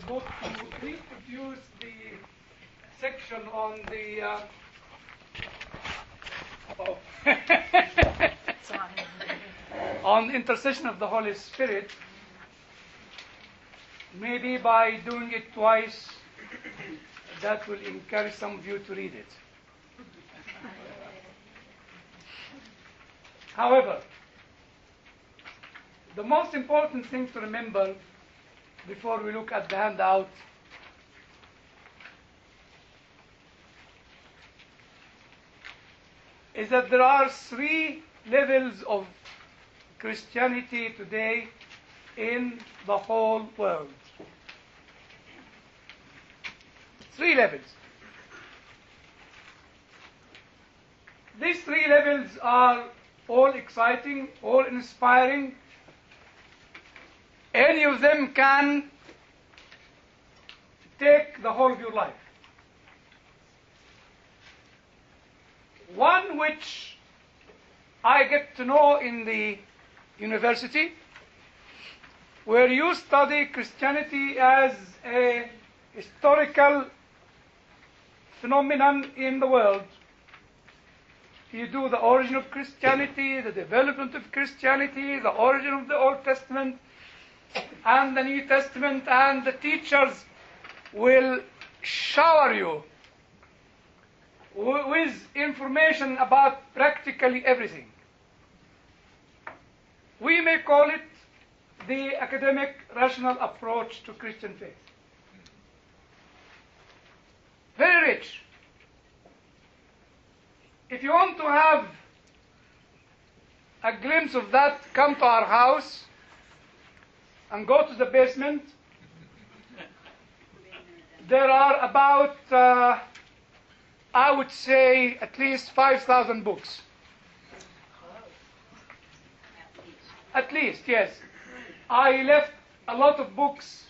book to reproduce the section on the on intercession of the Holy Spirit, maybe by doing it twice, that will encourage some of you to read it. However, the most important thing to remember before we look at the handout is that there are 3 levels of Christianity today in the whole world. 3 levels. These 3 levels are all exciting, all inspiring. Any of them can take the whole of your life. One which I get to know in the university, where you study Christianity as a historical phenomenon in the world. You do the origin of Christianity, the development of Christianity, the origin of the Old Testament and the New Testament, and the teachers will shower you with information about practically everything. We may call it the academic rational approach to Christian faith. Very rich. If you want to have a glimpse of that, come to our house and go to the basement. There are about, I would say, at least 5,000 books. At least, yes. I left a lot of books.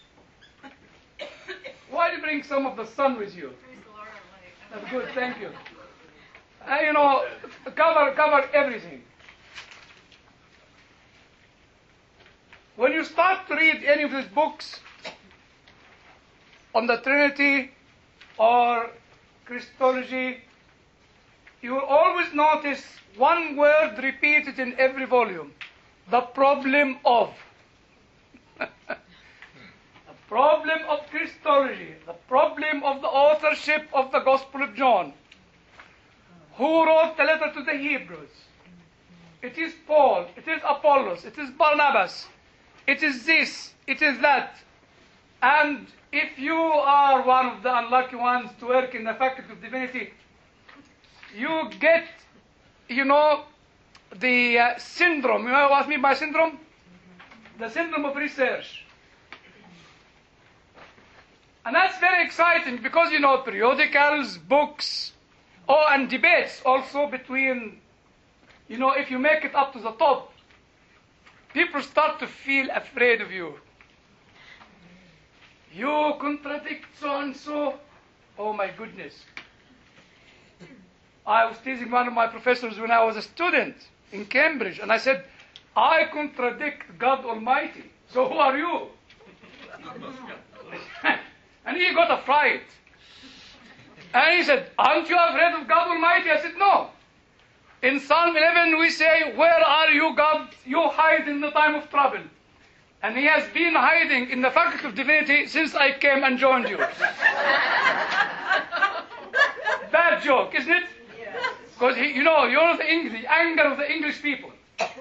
Why do you bring some of the sun with you? That's good, thank you. Cover everything. When you start to read any of these books on the Trinity or Christology, you will always notice one word repeated in every volume: the problem of. The problem of Christology, the problem of the authorship of the Gospel of John. Who wrote the letter to the Hebrews? It is Paul, it is Apollos, it is Barnabas, it is this, it is that. And if you are one of the unlucky ones to work in the Faculty of Divinity, you get, the syndrome. You know what I mean by syndrome? The syndrome of research. And that's very exciting because, periodicals, books, and debates also between, if you make it up to the top, people start to feel afraid of you. You contradict so-and-so. Oh my goodness. I was teasing one of my professors when I was a student in Cambridge, and I said, I contradict God Almighty. So who are you? And he got a fright. And he said, aren't you afraid of God Almighty? I said, no. In Psalm 11 we say, where are you, God? You hide in the time of trouble. And he has been hiding in the Faculty of Divinity since I came and joined you. Bad joke, isn't it? Because, the anger of the English people.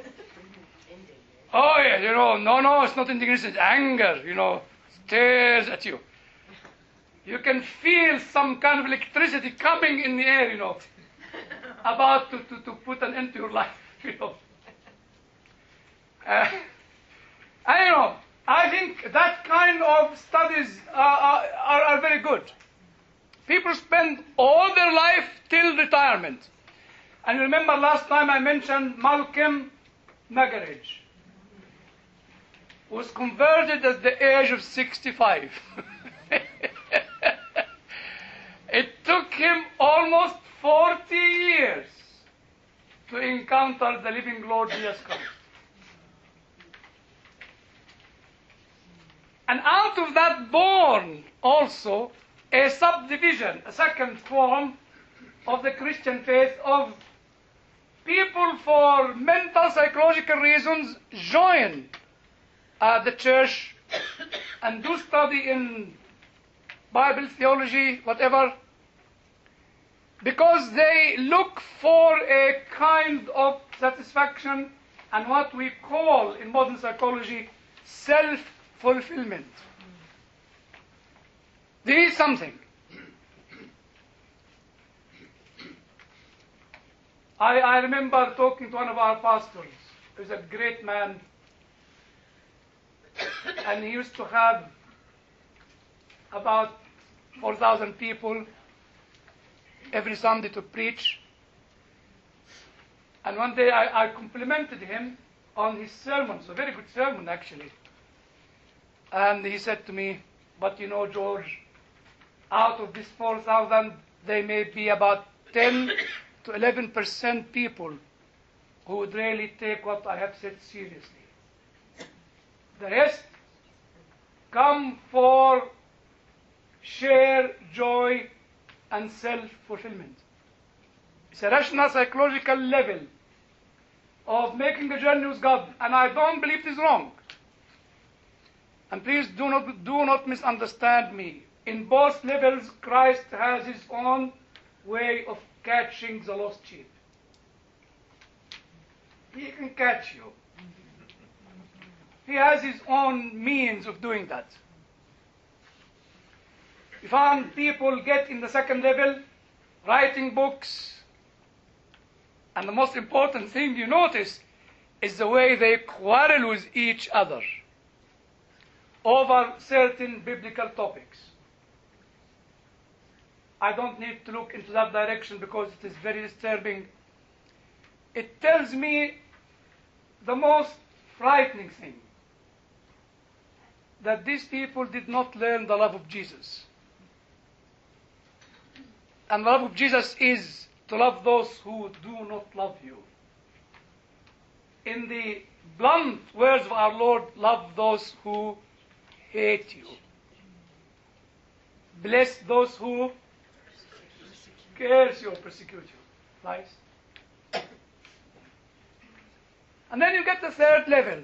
Oh, yeah, no, it's not indignation, it's anger, stares at you. You can feel some kind of electricity coming in the air, about to put an end to your life, I think that kind of studies are very good. People spend all their life till retirement. And remember last time I mentioned Malcolm Muggeridge was converted at the age of 65. It took him almost 40 years to encounter the living Lord Jesus Christ. And out of that born also a subdivision, a second form of the Christian faith of people for mental, psychological reasons join the church and do study in Bible, theology, whatever, because they look for a kind of satisfaction and what we call in modern psychology self-fulfillment. They need something. I remember talking to one of our pastors. He was a great man, and he used to have about 4,000 people every Sunday to preach. And one day I complimented him on his sermons, a very good sermon actually. And he said to me, but you know, George, out of this 4,000, there may be about 10 to 11% people who would really take what I have said seriously. The rest come for sheer joy and self-fulfillment. It's a rational psychological level of making a journey with God, and I don't believe it is wrong. And please do not misunderstand me. In both levels, Christ has his own way of catching the lost sheep. He can catch you. He has his own means of doing that. We found people get in the second level, writing books, and the most important thing you notice is the way they quarrel with each other over certain biblical topics. I don't need to look into that direction because it is very disturbing. It tells me the most frightening thing, that these people did not learn the love of Jesus. And the love of Jesus is to love those who do not love you. In the blunt words of our Lord, love those who hate you. Bless those who curse you or persecute you. Nice. And then you get the third level.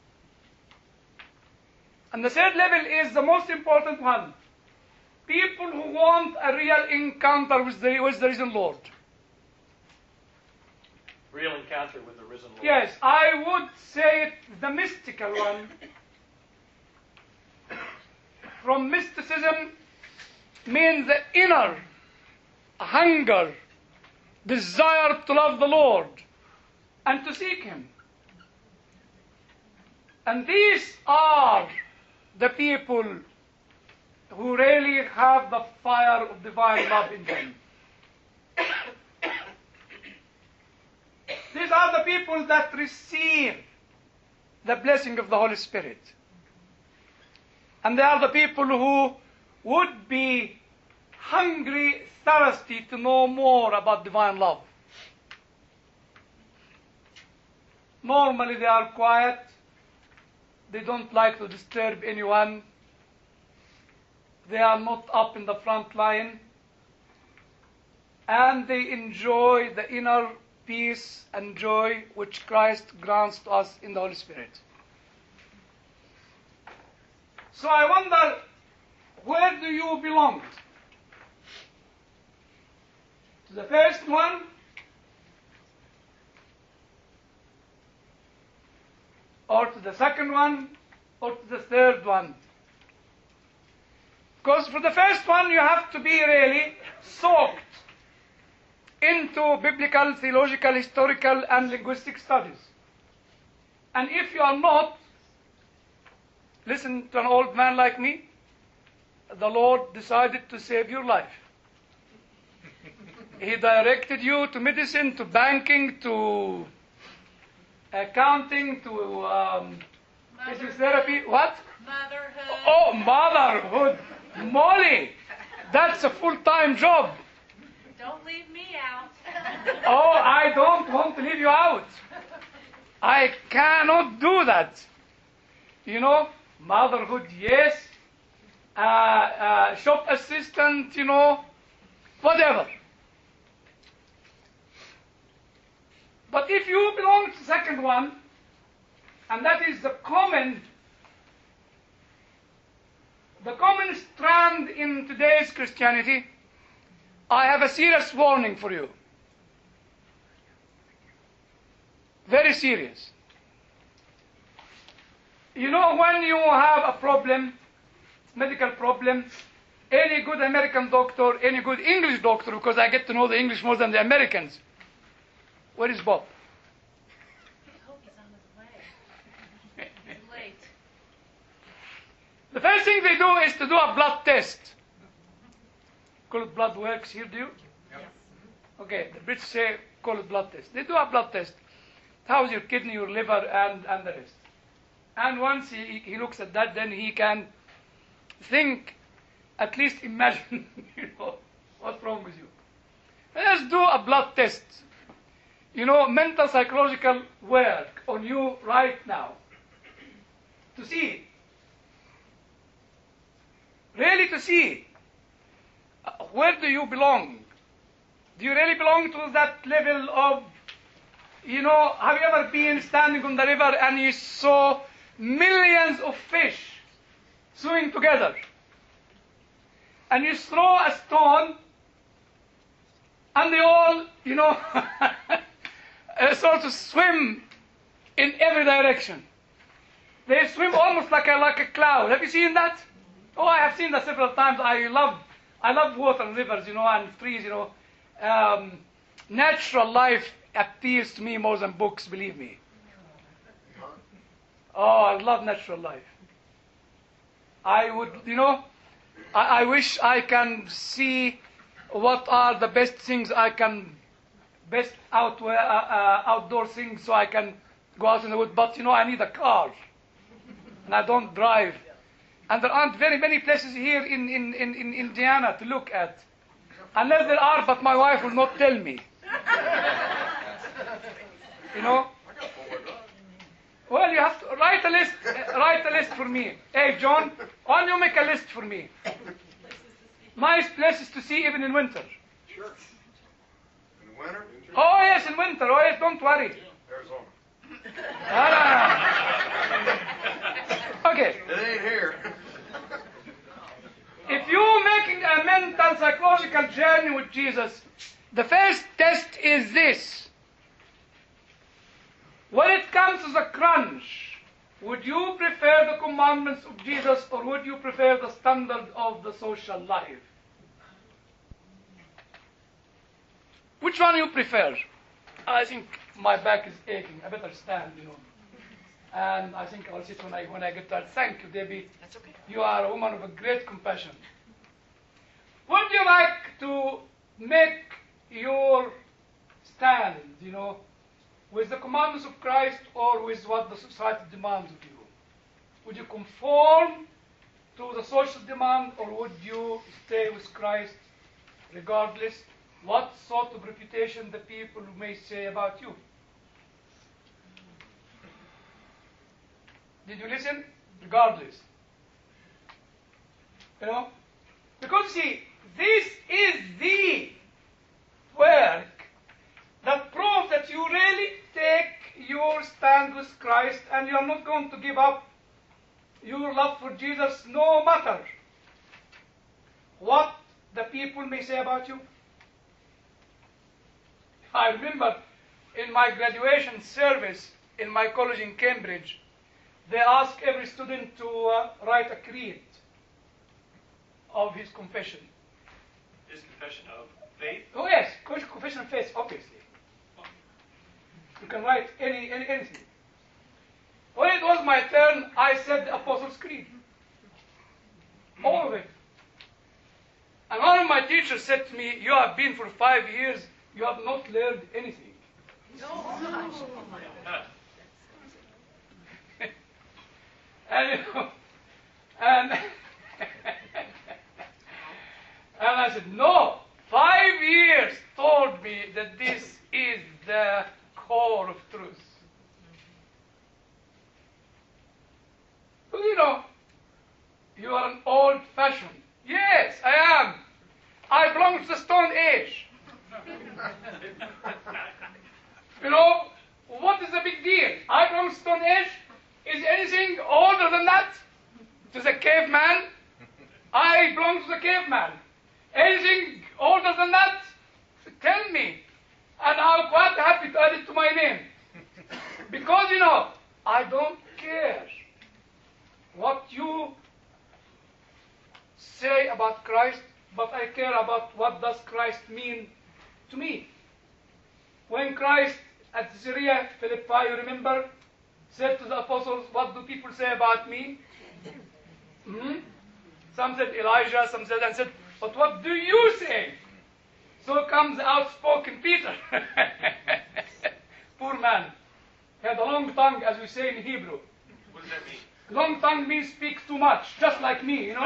And the third level is the most important one. People who want a real encounter with the risen Lord. Real encounter with the risen Lord. Yes, I would say it, the mystical one. From mysticism means the inner hunger, desire to love the Lord and to seek him. And these are the people who really have the fire of divine love in them. These are the people that receive the blessing of the Holy Spirit. And they are the people who would be hungry, thirsty to know more about divine love. Normally they are quiet. They don't like to disturb anyone. They are not up in the front line. And they enjoy the inner peace and joy which Christ grants to us in the Holy Spirit. So I wonder, where do you belong? To the first one? Or to the second one? Or to the third one? Because for the first one you have to be really soaked into biblical, theological, historical, and linguistic studies. And if you are not, listen to an old man like me, the Lord decided to save your life. He directed you to medicine, to banking, to accounting, to physiotherapy. What? Motherhood. Oh, motherhood. Molly, that's a full-time job. Don't leave me out. Oh, I don't want to leave you out. I cannot do that. You know, Motherhood, yes. Shop assistant, whatever. But if you belong to the second one, and that is the common strand in today's Christianity, I have a serious warning for you. Very serious. When you have a problem, medical problem, any good American doctor, any good English doctor, because I get to know the English more than the Americans. Where is Bob? I hope he's on his way. He's late. The first thing they do is to do a blood test. Call it blood works here, do you? Yep. Okay, the British say call it blood test. They do a blood test. How's your kidney, your liver, and the rest. And once he looks at that, then he can think, at least imagine, what's wrong with you. Let's do a blood test. Mental psychological work on you right now. To see. Really to see. Where do you belong? Do you really belong to that level of, have you ever been standing on the river and you saw millions of fish swimming together? And you throw a stone and they all, sort of swim in every direction. They swim almost like a cloud. Have you seen that? Oh, I have seen that several times. I love water and rivers, and trees, Natural life appeals to me more than books, believe me. Oh, I love natural life. I would, I wish I can see what are the best things I can, best outdoor things so I can go out in the wood. But, I need a car. And I don't drive. And there aren't very many places here in Indiana to look at. Unless there are, but my wife will not tell me. Well, you have to write a list for me. Hey, John, why don't you make a list for me? Nice places to see even in winter. Sure. In the winter? Oh, yes, in winter. Oh, yes, don't worry. Arizona. Okay. It ain't here. If you're making a mental, psychological journey with Jesus, the first test is this. When it comes to the crunch, would you prefer the commandments of Jesus or would you prefer the standard of the social life? Which one you prefer? I think my back is aching. I better stand, And I think I'll sit when I get tired. Thank you, Debbie. That's okay. You are a woman of a great compassion. Would you like to make your stand, with the commandments of Christ or with what the society demands of you? Would you conform to the social demand or would you stay with Christ regardless what sort of reputation the people may say about you? Did you listen? Regardless. Because see, this is the work that proves that you really take your stand with Christ and you are not going to give up your love for Jesus no matter what the people may say about you. I remember in my graduation service in my college in Cambridge, they asked every student to write a creed of his confession. His confession of faith? Oh yes, confession of faith, obviously. You can write anything. When it was my turn, I said the Apostles' Creed. All of it. And one of my teachers said to me, you have been for 5 years, you have not learned anything. And and I said, no, 5 years told me that this is the core of truth. Well, fashion. Yes, I am. I belong to the Stone Age. You know, what is the big deal? I belong to the Stone Age. Is anything older than that? To the caveman? I belong to the caveman. Anything older than that? Tell me. And I'm quite happy to add it to my name. Because, you know, I don't care what you say about Christ, but I care about what does Christ mean to me. When Christ at Caesarea Philippi, you remember, said to the apostles, what do people say about me? Some said Elijah, some said, but what do you say? So comes the outspoken Peter. Poor man. He had a long tongue, as we say in Hebrew. What does that mean? Long tongue means speak too much, just like me, you know.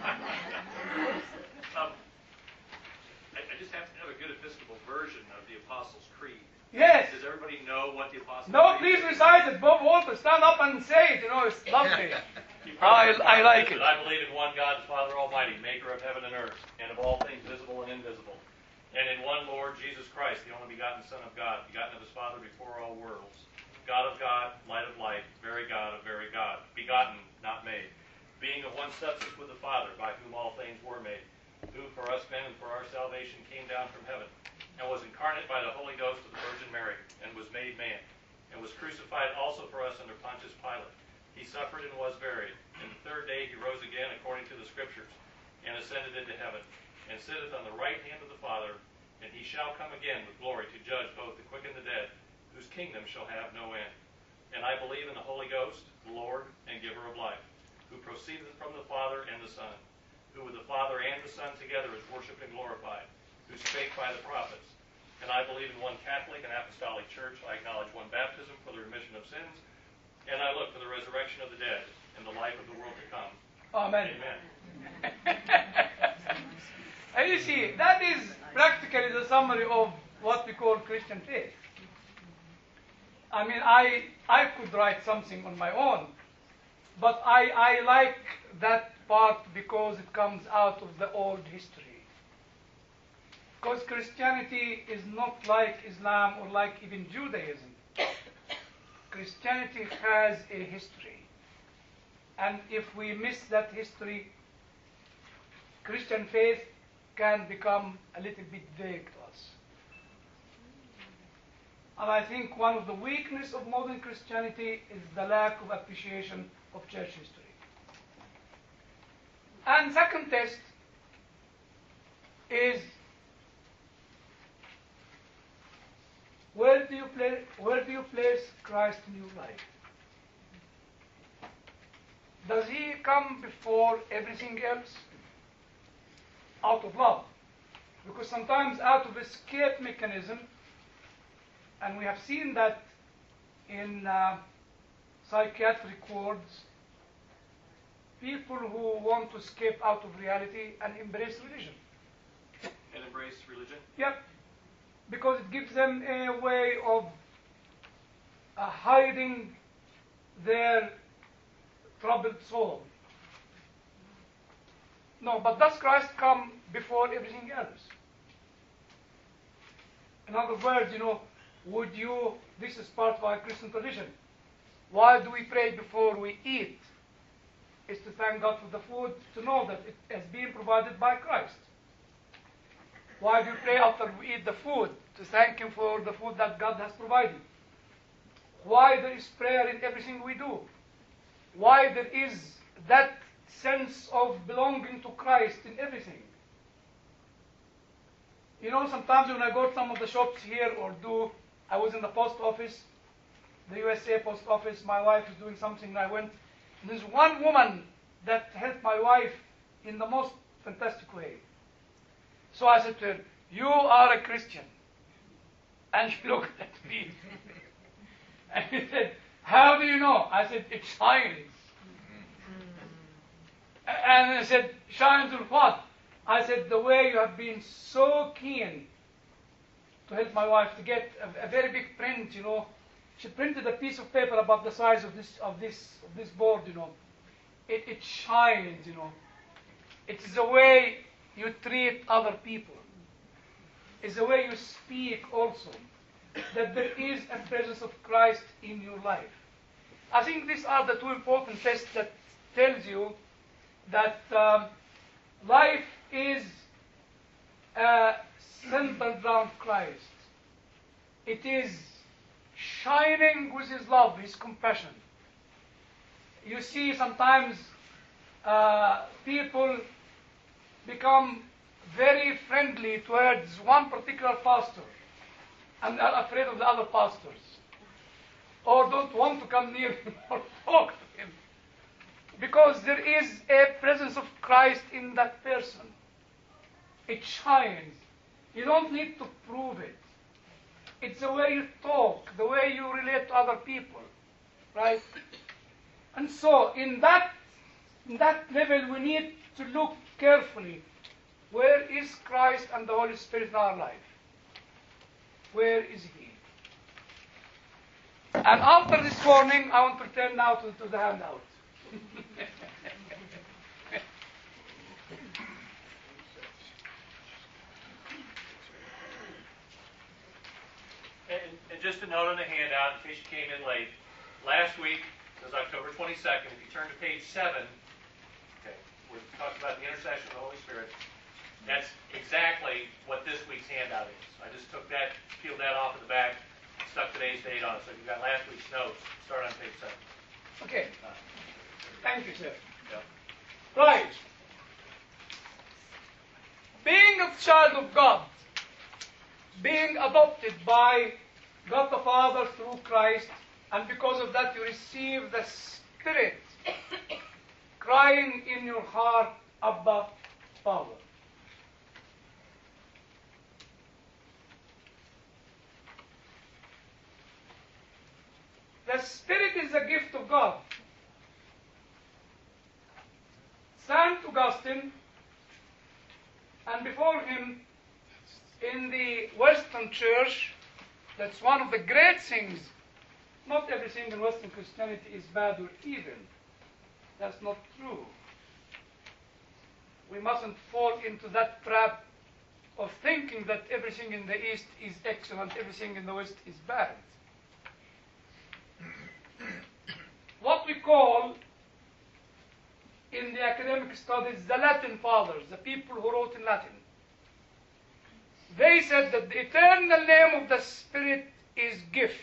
I just happen to have a good Episcopal version of the Apostles' Creed. Yes. Does everybody know what the Apostles' No, Creed please is? recite it. Bob Walter, stand up and say it, you know, it's lovely. I like it. I believe in one God, the Father Almighty, maker of heaven and earth, and of all things visible and invisible. And in one Lord Jesus Christ, the only begotten Son of God, begotten of his Father before all worlds, God of God, light of light, very God of very God, begotten, not made, being of one substance with the Father, by whom all things were made, who for us men and for our salvation came down from heaven, and was incarnate by the Holy Ghost of the Virgin Mary, and was made man, and was crucified also for us under Pontius Pilate. He suffered and was buried, and the third day he rose again according to the Scriptures, and ascended into heaven, and sitteth on the right hand of the Father, and he shall come again with glory to judge both the quick and the dead, whose kingdom shall have no end. And I believe in the Holy Ghost, the Lord and giver of life, who proceedeth from the Father and the Son, who with the Father and the Son together is worshipped and glorified, who spake by the prophets. And I believe in one Catholic and Apostolic Church. I acknowledge one baptism for the remission of sins, and I look for the resurrection of the dead and the life of the world to come. Amen. Amen. And you see, that is practically the summary of what we call Christian faith. I mean, I could write something on my own, but I like that part because it comes out of the old history. Because Christianity is not like Islam or like even Judaism. Christianity has a history. And if we miss that history, Christian faith can become a little bit vague to us. And I think one of the weaknesses of modern Christianity is the lack of appreciation of church history. And second test is where do you place Christ in your life? Does he come before everything else? Out of love. Because sometimes out of escape mechanism, and we have seen that in psychiatric wards, people who want to escape out of reality and embrace religion. And embrace religion? Yep. Because it gives them a way of hiding their troubled soul. No, but does Christ come before everything else? In other words, this is part of our Christian tradition. Why do we pray before we eat? It's to thank God for the food, to know that it has been provided by Christ. Why do we pray after we eat the food? To thank Him for the food that God has provided. Why there is prayer in everything we do? Why there is that sense of belonging to Christ in everything? Sometimes when I go to some of the shops here I was in the post office, the USA post office, my wife is doing something and I went, and there's one woman that helped my wife in the most fantastic way. So I said to her, "You are a Christian." And she looked at me. And she said, "How do you know?" I said, "It shines." And I said, "Shines with what?" I said, "The way you have been so keen to help my wife to get a very big print, She printed a piece of paper about the size of this board, It shines, It is the way you treat other people. It's the way you speak also. That there is a presence of Christ in your life. I think these are the two important tests that tells you that life is centered around Christ. It is shining with His love, His compassion. You see sometimes people become very friendly towards one particular pastor and are afraid of the other pastors, or don't want to come near him or talk to him, because there is a presence of Christ in that person. It shines. You don't need to prove it. It's the way you talk, the way you relate to other people, right? And so in that level we need to look carefully. Where is Christ and the Holy Spirit in our life? Where is He? And after this warning, I want to turn now to the handout. And just a note on the handout, in case you came in late. Last week was October 22nd. If you turn to page 7, okay, we're talking about the intercession of the Holy Spirit. That's exactly what this week's handout is. I just took that, peeled that off of the back, stuck today's date on it. So if you've got last week's notes, start on page 7. Okay. Thank you, sir. Yep. Right. Being a child of God, being adopted by God the Father through Christ, and because of that you receive the Spirit crying in your heart, Abba, Father. The Spirit is a gift of God. St. Augustine, and before him in the Western Church, that's one of the great things. Not everything in Western Christianity is bad or evil. That's not true. We mustn't fall into that trap of thinking that everything in the East is excellent, everything in the West is bad. What we call in the academic studies the Latin Fathers, the people who wrote in Latin, they said that the eternal name of the Spirit is gift.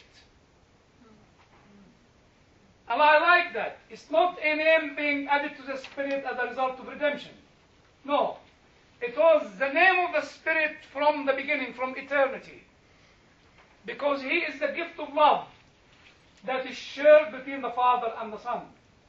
And I like that. It's not a name being added to the Spirit as a result of redemption. No. It was the name of the Spirit from the beginning, from eternity. Because He is the gift of love that is shared between the Father and the Son.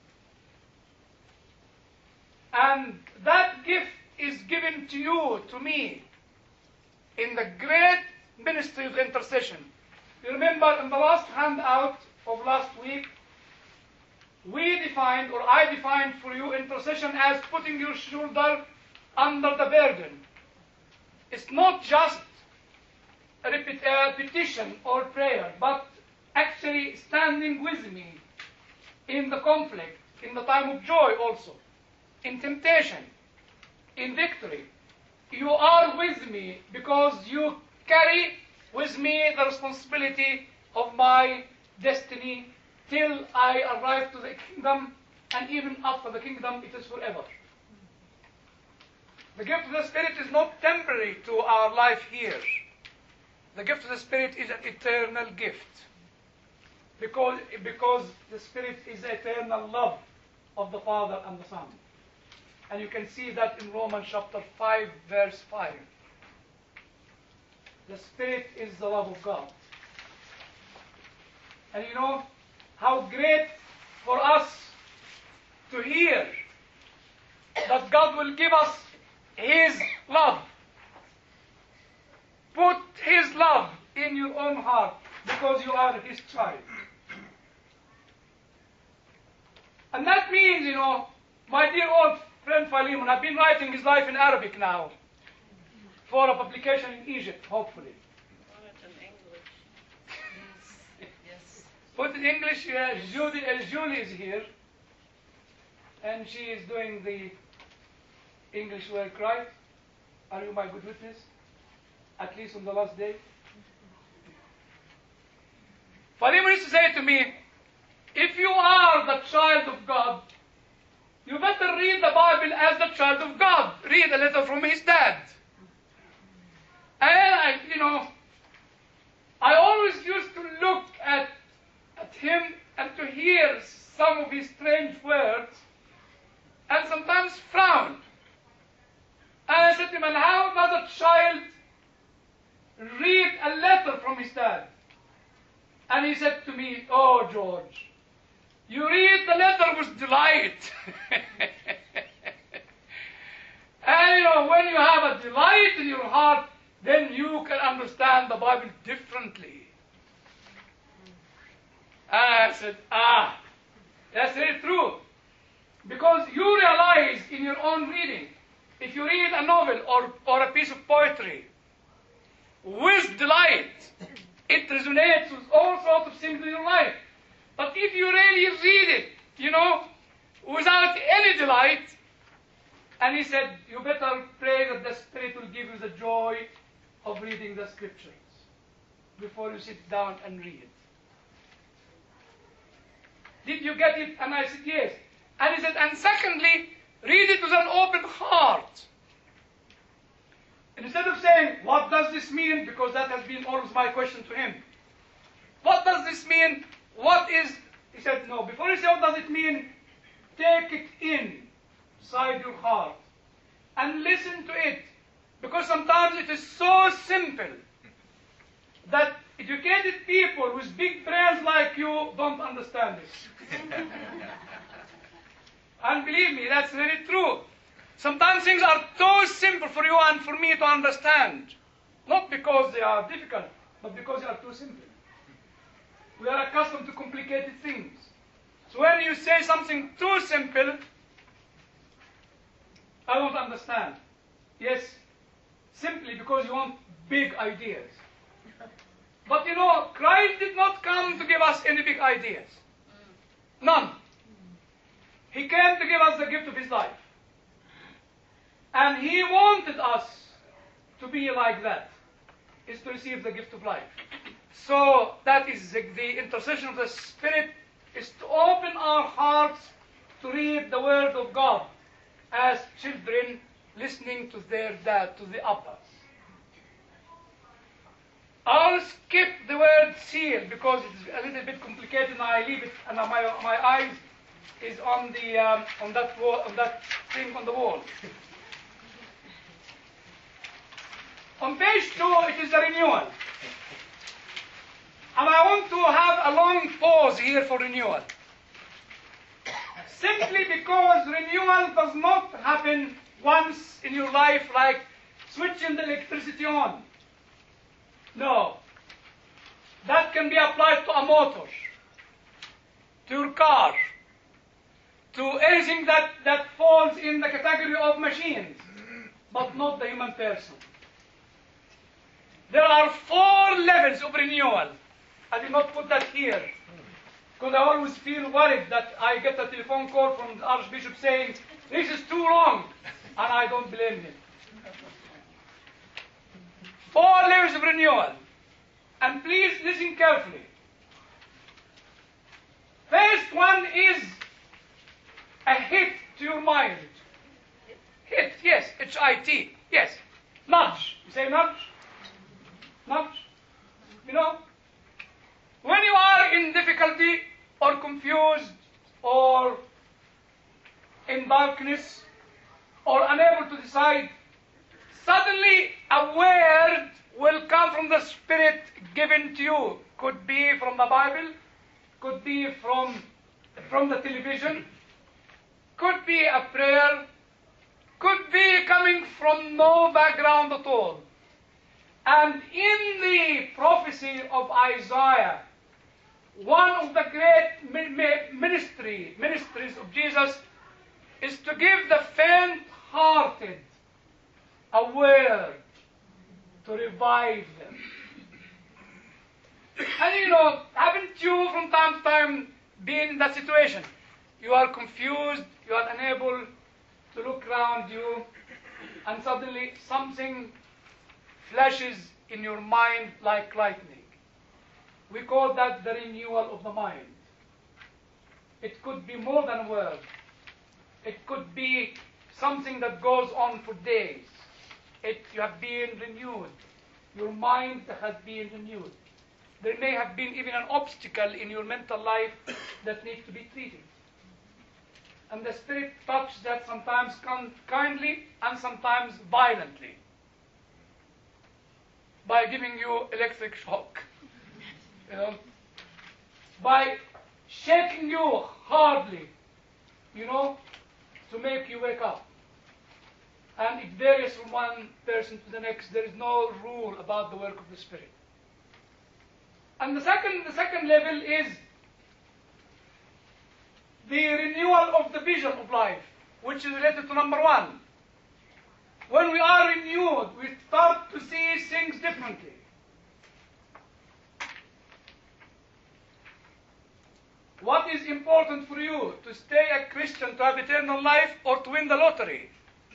And that gift is given to you, to me, in the great ministry of intercession. You remember in the last handout of last week, we defined, or I defined for you, intercession as putting your shoulder under the burden. It's not just a repetition or prayer, but actually standing with me in the conflict, in the time of joy also, in temptation, in victory. You are with me because you carry with me the responsibility of my destiny till I arrive to the kingdom, and even after the kingdom it is forever. The gift of the Spirit is not temporary to our life here. The gift of the Spirit is an eternal gift. Because the Spirit is the eternal love of the Father and the Son. And you can see that in Romans chapter 5, verse 5. The Spirit is the love of God. And you know how great for us to hear that God will give us His love. Put His love in your own heart because you are His child. And that means, you know, my dear old friend Philemon, I've been writing his life in Arabic now for a publication in Egypt, hopefully. Put it in English. Julie is here, and she is doing the English word right? Are you my good witness? At least on the last day? Philemon used to say to me, if you are the child of God, you better read the Bible as the child of God. Read a letter from his dad. And I always used to look at him and to hear some of his strange words and sometimes frown. And I said to him, and how does a child read a letter from his dad? And he said to me, oh, George, you read the letter with delight. And when you have a delight in your heart, then you can understand the Bible differently. And I said, that's very true. Because you realize in your own reading, if you read a novel or a piece of poetry with delight, it resonates with all sorts of things in your life. But if you really read it, without any delight, and he said, you better pray that the Spirit will give you the joy of reading the Scriptures before you sit down and read. Did you get it? And I said, yes. And he said, and secondly, read it with an open heart. And instead of saying, what does this mean? Because that has been always my question to him. What does this mean? He said, no. Before you say what does it mean, take it inside your heart and listen to it. Because sometimes it is so simple that educated people with big brains like you don't understand it. And believe me, that's very true. Sometimes things are too simple for you and for me to understand. Not because they are difficult, but because they are too simple. We are accustomed to complicated things. So when you say something too simple, I don't understand. Yes, simply because you want big ideas. But Christ did not come to give us any big ideas. None. He came to give us the gift of his life. And he wanted us to be like that, is to receive the gift of life. So that is the intercession of the Spirit, is to open our hearts to read the Word of God as children listening to their dad, to the Abba. I'll skip the word seal because it's a little bit complicated and I leave it and my eyes is on that wall, on that thing on the wall. On page 2 it is the renewal. And I want to have a long pause here for renewal. Simply because renewal does not happen once in your life like switching the electricity on. No. That can be applied to a motor, to your car, to anything that falls in the category of machines, but not the human person. There are 4 levels of renewal. I did not put that here, because I always feel worried that I get a telephone call from the Archbishop saying, this is too long, and I don't blame him. 4 levels of renewal. And please listen carefully. First one is a hit to your mind. Hit, yes, H-I-T, yes. Nudge. You say nudge? Nudge? When you are in difficulty or confused or in darkness or unable to decide, suddenly a word will come from the Spirit given to you. Could be from the Bible, could be from the television, could be a prayer, could be coming from no background at all. And in the prophecy of Isaiah, one of the great ministries of Jesus is to give the faint-hearted a word to revive them. And haven't you from time to time been in that situation? You are confused, you are unable to look around you, and suddenly something flashes in your mind like lightning. We call that the renewal of the mind. It could be more than a word. It could be something that goes on for days. You have been renewed. Your mind has been renewed. There may have been even an obstacle in your mental life that needs to be treated. And the Spirit touches that sometimes kindly and sometimes violently by giving you electric shock. By shaking you hardly, to make you wake up. And it varies from one person to the next. There is no rule about the work of the Spirit. And the second level is the renewal of the vision of life, which is related to number one. When we are renewed, we start to see things differently. What is important for you? To stay a Christian, to have eternal life, or to win the lottery?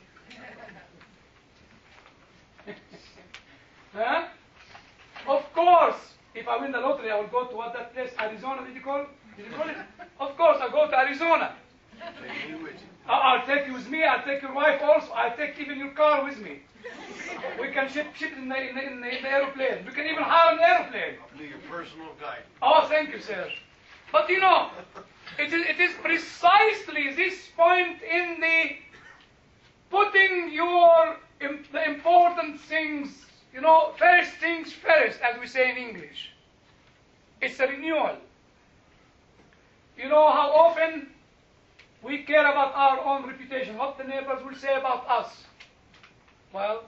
Huh? Of course, if I win the lottery, I will go to that place, Arizona, did you call it? Of course, I'll go to Arizona. I'll take you with me, I'll take your wife also, I'll take even your car with me. We can ship in the aeroplane. We can even hire an aeroplane. I'll be your personal guide. Oh, thank you, sir. But it is precisely this point in the putting the important things, first things first, as we say in English. It's a renewal. You know how often we care about our own reputation, what the neighbors will say about us. Well,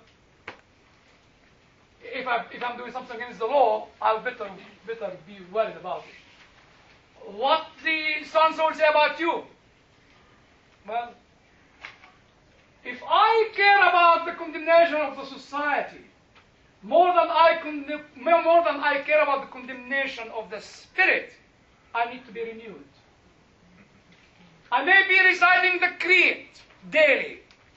if I'm doing something against the law, I'll better be worried about it. What the so-and-so will say about you. Well, if I care about the condemnation of the society more than I care about the condemnation of the Spirit, I need to be renewed. I may be reciting the creed daily,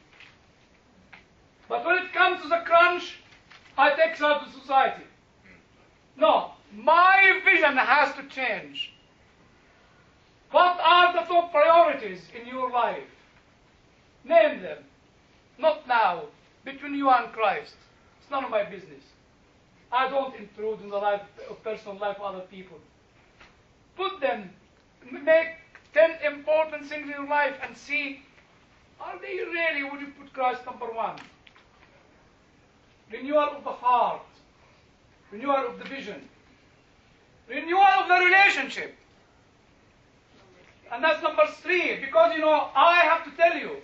but when it comes to the crunch, I take side to society. No, my vision has to change. What are the top priorities in your life? Name them. Not now, between you and Christ. It's none of my business. I don't intrude in the personal life of other people. Put them, make 10 important things in your life and see, are they really, would you put Christ number one? Renewal of the heart. Renewal of the vision. Renewal of the relationship. And that's number 3, because I have to tell you,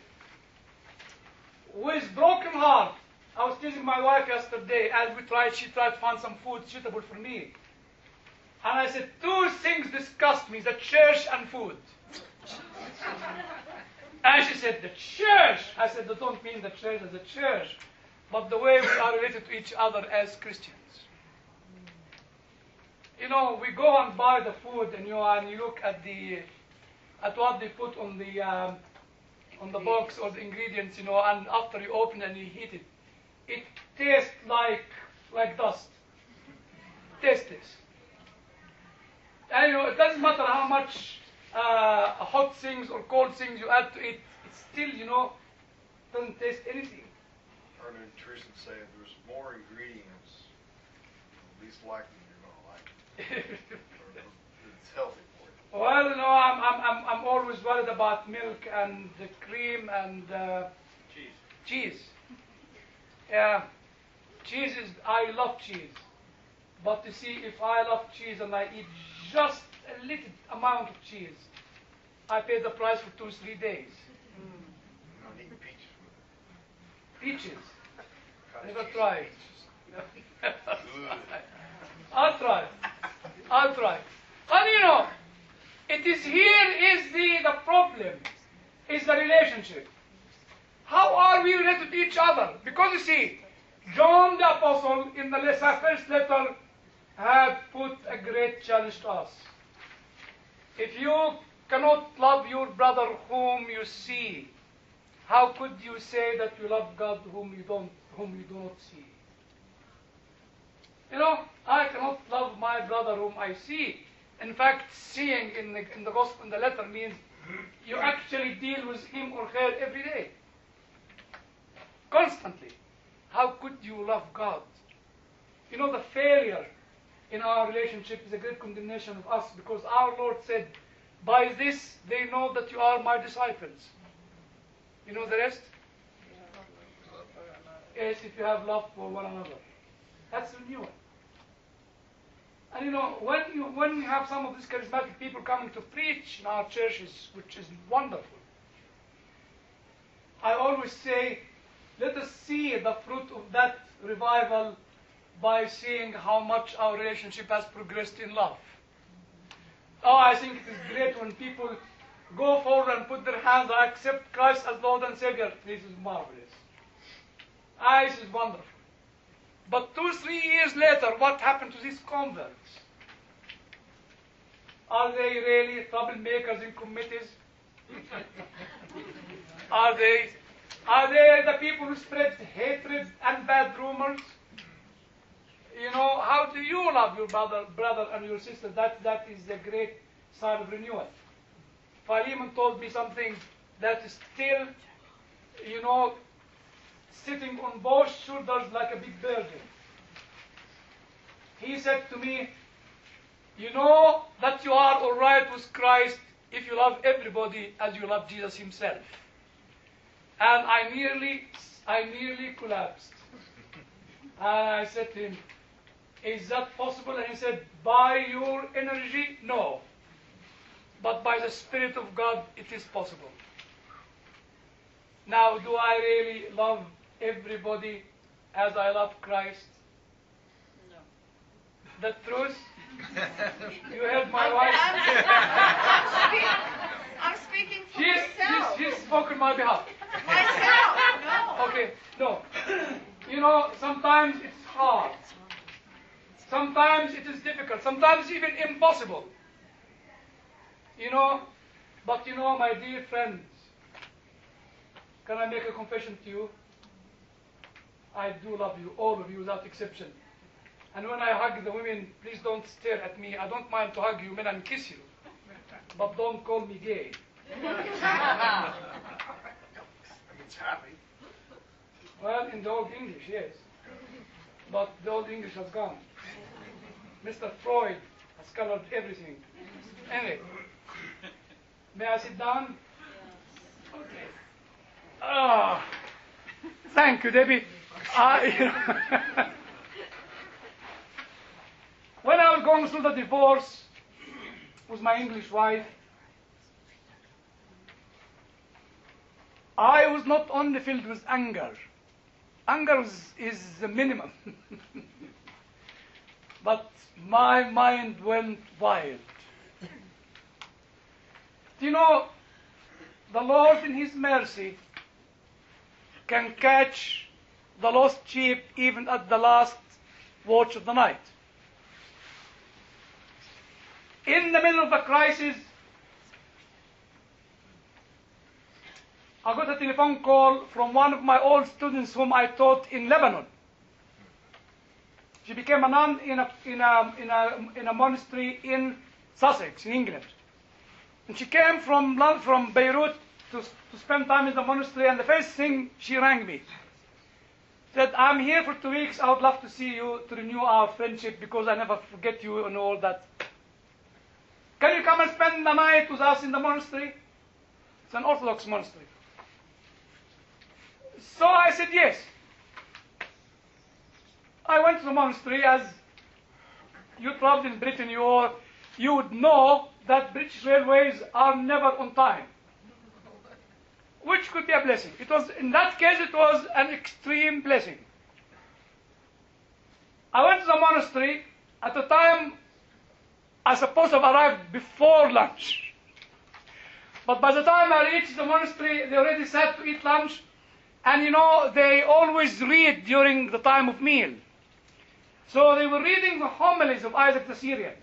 with broken heart, I was teasing my wife yesterday as she tried to find some food suitable for me. And I said, 2 things disgust me, the church and food. And she said, the church. I said, I don't mean the church as a church, but the way we are related to each other as Christians. We go and buy the food, and you look at what they put on the box or the ingredients, and after you open and you heat it, it tastes like dust. Tasteless. And it doesn't matter how much hot things or cold things you add to it, it still, doesn't taste anything. Our nutrition say if there's more ingredients, the least likely you're going to like it. It's healthy for you. Well, I'm always worried about milk and the cream and cheese. Yeah, I love cheese. But you see, if I love cheese and I eat just a little amount of cheese, I pay the price for 2-3 days. I'm eating peaches with it. Peaches? Never tried. I'll try. And it is the problem, is the relationship. How are we related to each other? Because you see, John the Apostle in the first letter had put a great challenge to us. If you cannot love your brother whom you see, how could you say that you love God whom you do not see? You know, I cannot love my brother whom I see. In fact, seeing in the gospel, in the letter, means you actually deal with him or her every day, constantly. How could you love God? You know, the failure in our relationship is a great condemnation of us, because our Lord said, by this they know that you are my disciples. You know the rest? Yes, if you have love for one another. That's renewal. And you know, when we have some of these charismatic people coming to preach in our churches, which is wonderful, I always say, let us see the fruit of that revival by seeing how much our relationship has progressed in love. Oh, I think it is great when people go forward and put their hands, I accept Christ as Lord and Savior. This is marvelous. This is wonderful. But 2-3 years later, what happened to these converts? Are they really troublemakers in committees? Are they the people who spread hatred and bad rumors? You know, how do you love your brother and your sister? That is a great sign of renewal. Philemon told me something that is still, you know, sitting on both shoulders like a big burden. He said to me, you know that you are all right with Christ if you love everybody as you love Jesus himself. And I nearly collapsed. And I said to him, is that possible? And he said, by your energy, no. But by the Spirit of God, it is possible. Now, do I really love everybody as I love Christ? No. The truth? You heard my wife? I'm speaking for myself. She's spoken on my behalf. Myself, no. Okay, no. You know, sometimes it's hard. Sometimes it is difficult. Sometimes even impossible. You know, but you know, my dear friends, can I make a confession to you? I do love you, all of you without exception. And when I hug the women, please don't stare at me. I don't mind to hug you men and kiss you, but don't call me gay. It's happy. Well, in the Old English, yes. But the Old English has gone. Mr. Freud has colored everything. Anyway, may I sit down? Okay. Ah, thank you, Debbie. When I was going through the divorce with my English wife, I was not only filled with anger. Anger is the minimum. But my mind went wild. Do you know, the Lord in His mercy can catch the lost sheep even at the last watch of the night. In the middle of the crisis, I got a telephone call from one of my old students whom I taught in Lebanon. She became a nun in a monastery in Sussex, in England. And she came from Beirut to spend time in the monastery, and the first thing she rang me. Said, I'm here for 2 weeks, I would love to see you to renew our friendship because I never forget you and all that. Can you come and spend the night with us in the monastery? It's an Orthodox monastery. So I said yes. I went to the monastery. As you traveled in Britain, you would know that British Railways are never on time, which could be a blessing. It was, in that case, it was an extreme blessing. I went to the monastery at the time I supposed to have arrived before lunch. But by the time I reached the monastery, they already sat to eat lunch. And you know, they always read during the time of meal. So they were reading the homilies of Isaac the Syrian.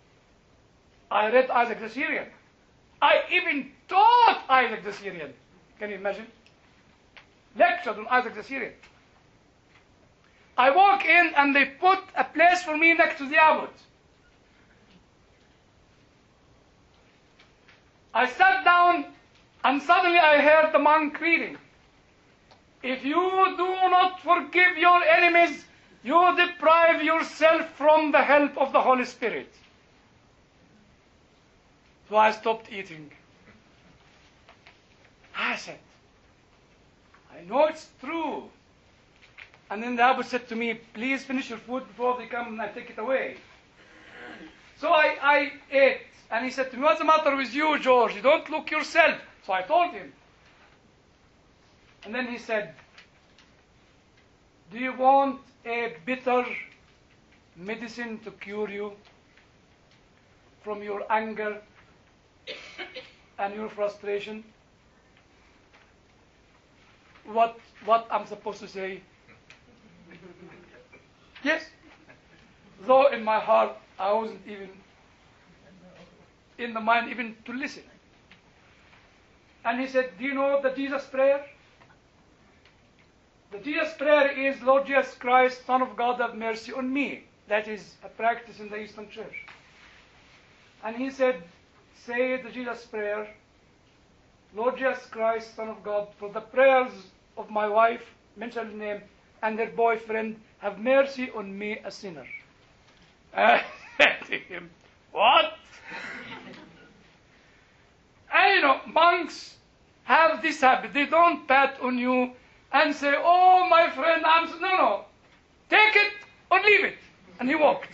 I read Isaac the Syrian. I even taught Isaac the Syrian. Can you imagine? Lectured on Isaac the Syrian. I walk in and they put a place for me next to the abbot. I sat down and suddenly I heard the monk reading. If you do not forgive your enemies, you deprive yourself from the help of the Holy Spirit. So I stopped eating. I said, I know it's true. And then the abbot said to me, please finish your food before they come and take it away. So I ate. And he said to me, what's the matter with you, George? You don't look yourself. So I told him. And then he said, do you want a bitter medicine to cure you from your anger and your frustration? What I'm supposed to say? Yes. Though in my heart, I wasn't even in the mind even to listen. And he said, do you know the Jesus prayer? The Jesus prayer is, Lord Jesus Christ, Son of God, have mercy on me. That is a practice in the Eastern Church. And he said, say the Jesus prayer, Lord Jesus Christ, Son of God, for the prayers of my wife, mention the name, and their boyfriend, have mercy on me, a sinner. I said to him, what? And you know, monks have this habit. They don't pat on you and say, oh, my friend, no. Take it or leave it. And he walked.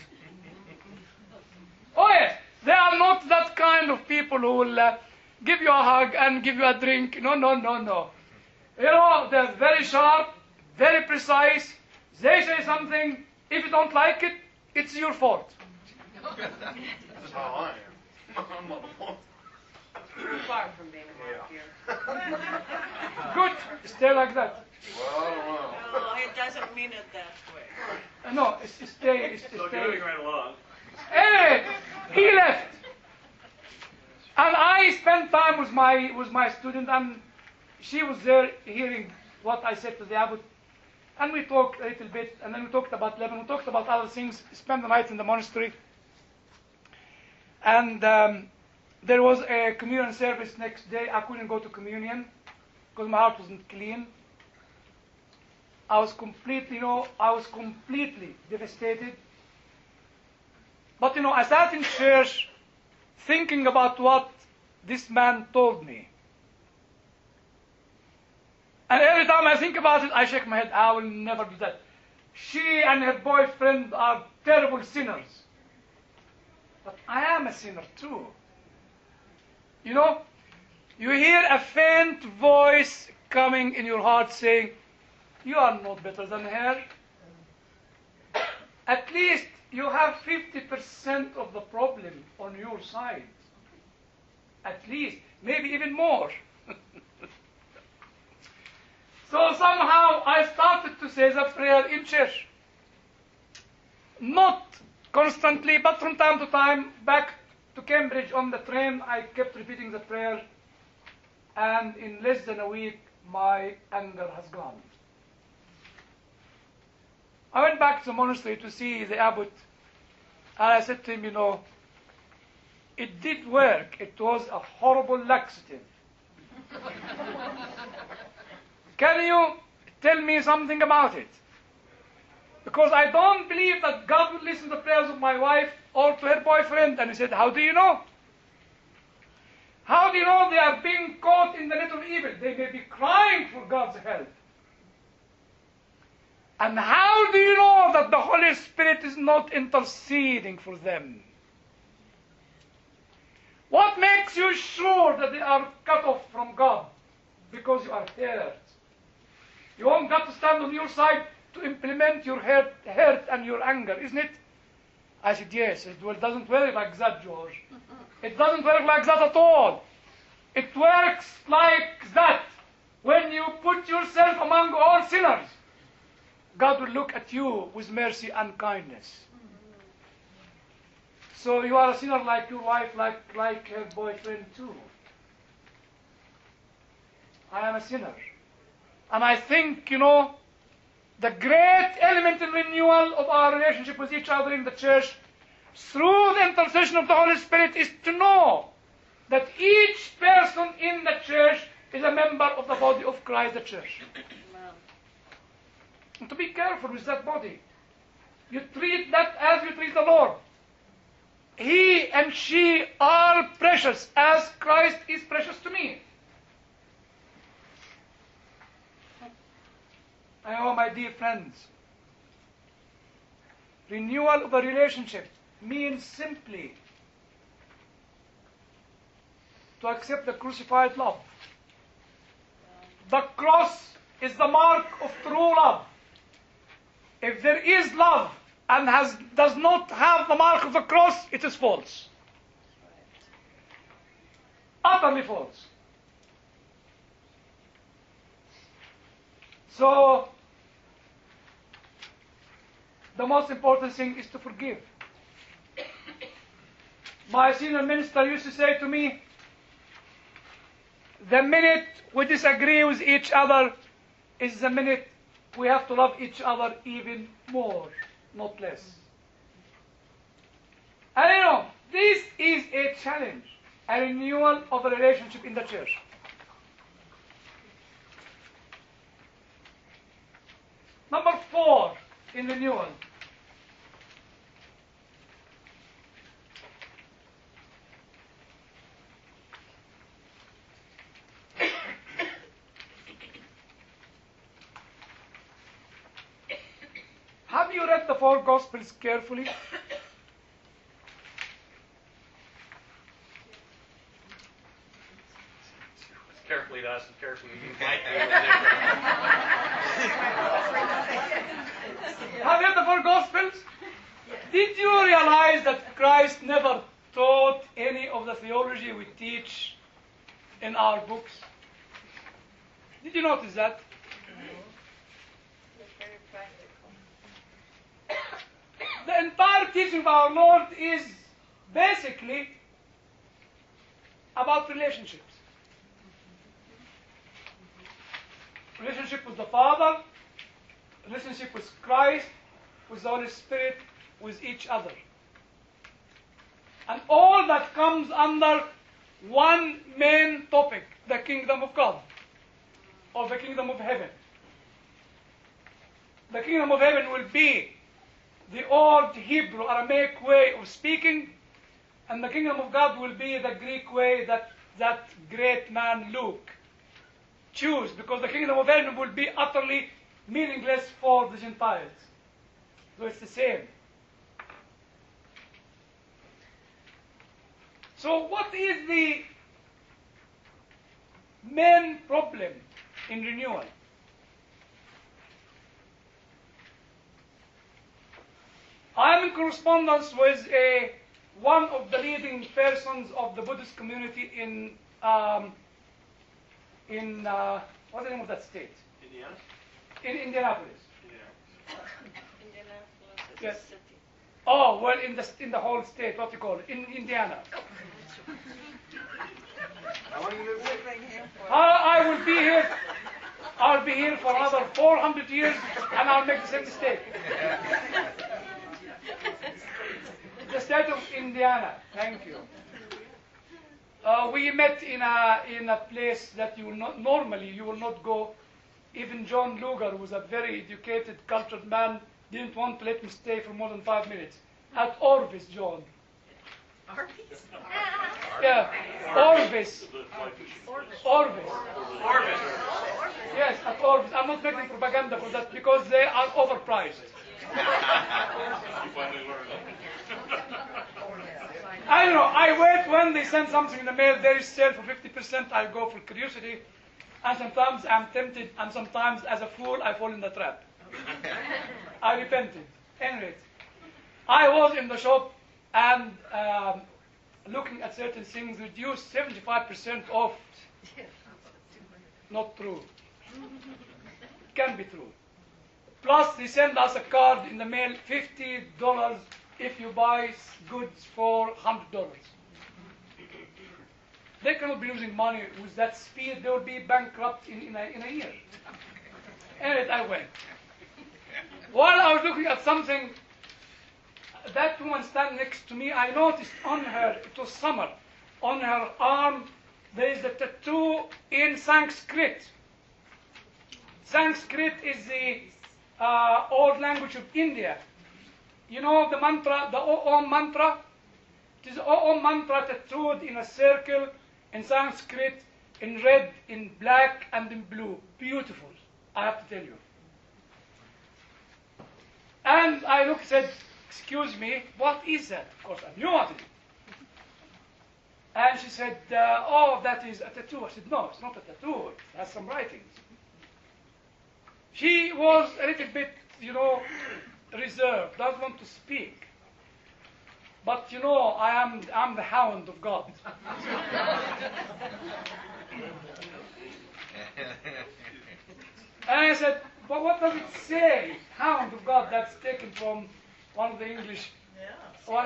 Oh, yes. They are not that kind of people who will give you a hug and give you a drink. No. You know, they're very sharp, very precise. They say something. If you don't like it, it's your fault. That's how I am. I'm not a monk. Far from being a monk here. Good. Stay like that. Well, I don't know. No, it doesn't mean it that way. No, stay. So moving right along. Anyway, he left. And I spent time with my student, and she was there hearing what I said to the abbot. And we talked a little bit, and then we talked about Lebanon, we talked about other things, spent the night in the monastery. And there was a communion service next day. I couldn't go to communion because my heart wasn't clean. I was completely devastated. But I sat in church thinking about what this man told me. And every time I think about it, I shake my head. I will never do that. She and her boyfriend are terrible sinners. But I am a sinner too. You hear a faint voice coming in your heart saying, you are not better than her. At least you have 50% of the problem on your side. At least, maybe even more. So somehow I started to say the prayer in church. Not constantly, but from time to time, back to Cambridge on the train, I kept repeating the prayer. And in less than a week, my anger has gone. I went back to the monastery to see the abbot, and I said to him, it did work. It was a horrible laxative. Can you tell me something about it? Because I don't believe that God would listen to the prayers of my wife or to her boyfriend. And he said, how do you know? How do you know they are being caught in the net of evil? They may be crying for God's help. And how do you know that the Holy Spirit is not interceding for them? What makes you sure that they are cut off from God? Because you are hurt. You want God to stand on your side to implement your hurt and your anger, isn't it? I said, yes. It doesn't work like that, George. It doesn't work like that at all. It works like that. When you put yourself among all sinners, God will look at you with mercy and kindness. So you are a sinner like your wife, like her boyfriend too. I am a sinner. And I think, the great element in renewal of our relationship with each other in the church through the intercession of the Holy Spirit is to know that each person in the church is a member of the body of Christ, the church. And to be careful with that body. You treat that as you treat the Lord. He and she are precious as Christ is precious to me. My dear friends, renewal of a relationship means simply to accept the crucified love. The cross is the mark of true love. If there is love and does not have the mark of the cross, it is false. Utterly false. So, the most important thing is to forgive. My senior minister used to say to me, the minute we disagree with each other is the minute we have to love each other even more, not less. And this is a challenge, a renewal of a relationship in the church. Number 4 in renewal. Have you read the 4 Gospels carefully? Carefully to us and carefully you might be a little different. Have you read the 4 Gospels? Did you realize that Christ never taught any of the theology we teach in our books? Did you notice that? Very practical. The entire teaching of our Lord is basically about relationships. Relationship with the Father, relationship with Christ, with the Holy Spirit, with each other. And all that comes under one main topic, the kingdom of God, or the kingdom of heaven. The kingdom of heaven will be the old Hebrew Aramaic way of speaking, and the kingdom of God will be the Greek way that great man Luke chose, because the kingdom of heaven will be utterly meaningless for the Gentiles. So it's the same. So what is the main problem in renewal? I am in correspondence with one of the leading persons of the Buddhist community in what's the name of that state? Indiana? In Indianapolis. Yeah. Indianapolis is Yes. a city. Oh, well, in the whole state, what do you call it? In Indiana. How long you live there? Living here for I will be here. I'll be here for another 400 years, and I'll make the same mistake. The state of Indiana. Thank you. We met in a place that you will not go. Even John Luger, who was a very educated, cultured man, didn't want to let me stay for more than 5 minutes. At Orvis, John. Arby's. Yeah, Orvis. Orvis. Orvis. Yes, at Orvis. I'm not making propaganda for that because they are overpriced. You finally learned I don't know. I wait when they send something in the mail. There is sale for 50%. I go for curiosity, and sometimes I'm tempted, and sometimes, as a fool, I fall in the trap. I repented. Anyway, I was in the shop and looking at certain things, reduced 75% off. Not true. It can be true. Plus, they send us a card in the mail, $50 if you buy goods for $100. They cannot be losing money with that speed. They will be bankrupt in a year. And I went. While I was looking at something, that woman standing next to me, I noticed on her, it was summer, on her arm, there is a tattoo in Sanskrit. Sanskrit is the old language of India. You know the mantra, the Om mantra? It is Om mantra tattooed in a circle in Sanskrit, in red, in black, and in blue. Beautiful, I have to tell you. And I looked and said, excuse me, what is that? Of course, I knew what it is. And she said, oh, that is a tattoo. I said, no, it's not a tattoo. It has some writings. She was a little bit, reserved, doesn't want to speak. But, I'm the hound of God. And I said, but what does it say? Hound of God, that's taken from one of the English. Well,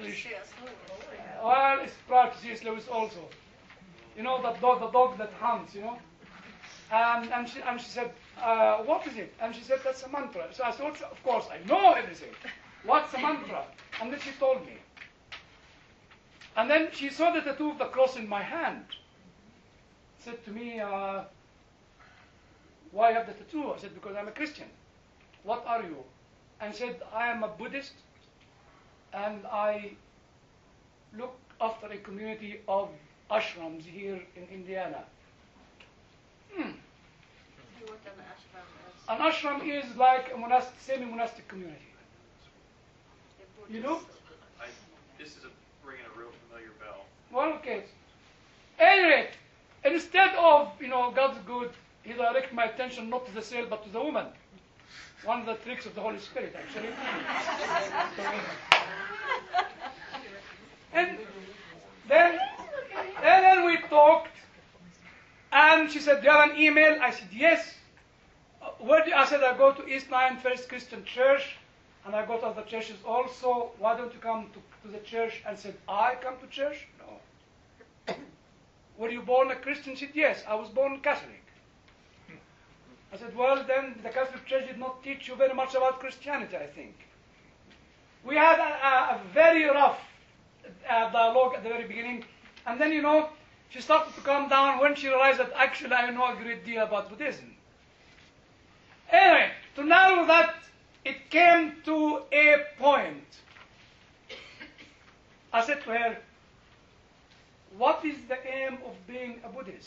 it's prior to C.S. Lewis also. The dog that hunts, And she said, what is it? And she said, that's a mantra. So I said, of course, I know everything. What's a mantra? And then she told me. And then she saw the tattoo of the cross in my hand. Said to me, why have the tattoo? I said, because I'm a Christian. What are you? And said, I am a Buddhist, and I look after a community of ashrams here in Indiana. An ashram is like a semi-monastic community. You know? This is ringing a real familiar bell. Well, okay. Anyway, instead of, God's good, He directed my attention not to the sale, but to the woman. One of the tricks of the Holy Spirit, actually. And then we talked, and she said, do you have an email? I said, yes. I said, I go to East Nine First Christian Church, and I go to other churches also. Why don't you come to the church? And said, I come to church? No. Were you born a Christian? She said, yes, I was born Catholic. I said, well, then the Catholic Church did not teach you very much about Christianity, I think. We had a very rough dialogue at the very beginning. And then, she started to calm down when she realized that actually I know a great deal about Buddhism. Anyway, to narrow that, it came to a point. I said to her, what is the aim of being a Buddhist?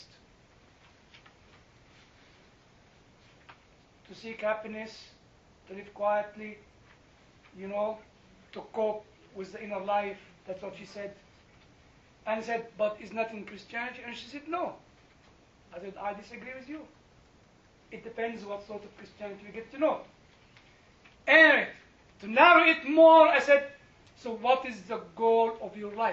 To seek happiness, to live quietly, to cope with the inner life. That's what she said. And I said, but is that in Christianity? And she said, no. I said, I disagree with you. It depends what sort of Christianity you get to know. Anyway, to narrow it more, I said, so what is the goal of your life?